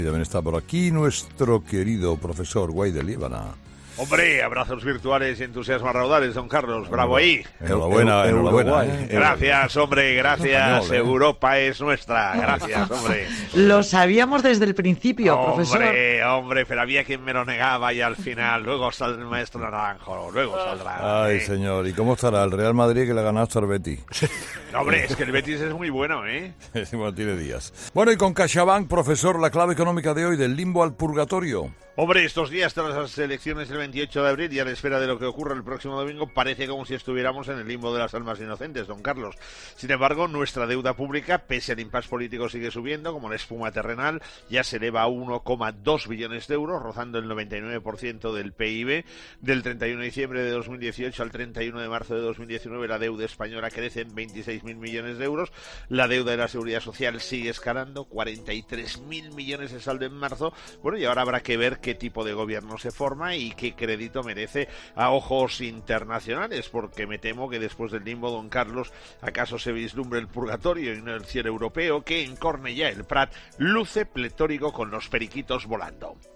Y también está por aquí nuestro querido profesor Guay de Líbana. Hombre, abrazos virtuales y entusiasmos raudales, don Carlos. Bravo ahí. Enhorabuena. Gracias, hombre, gracias. Español, Europa es nuestra. Gracias, hombre. Lo sabíamos desde el principio, profesor. Hombre, pero había quien me lo negaba y al final, luego saldrá el maestro Naranjo, luego saldrá. Ay, señor, ¿y cómo estará el Real Madrid que le ha ganado hasta el Betis? Hombre, es que el Betis es muy bueno, ¿eh? Bueno, tiene días. Bueno, y con CaixaBank, profesor, la clave económica de hoy, del limbo al purgatorio. Hombre, estos días tras las elecciones del 28 de abril y a la espera de lo que ocurra el próximo domingo, parece como si estuviéramos en el limbo de las almas inocentes, don Carlos. Sin embargo, nuestra deuda pública, pese al impasse político, sigue subiendo, como la espuma terrenal, ya se eleva a 1,2 billones de euros, rozando el 99% del PIB. Del 31 de diciembre de 2018 al 31 de marzo de 2019, la deuda española crece en 26.000 millones de euros. La deuda de la Seguridad Social sigue escalando, 43.000 millones de saldo en marzo. Bueno, y ahora habrá que ver qué tipo de gobierno se forma y qué crédito merece a ojos internacionales, porque me temo que después del limbo, don Carlos, acaso se vislumbre el purgatorio y no el cielo europeo, que en Cornellà el Prat luce pletórico con los periquitos volando.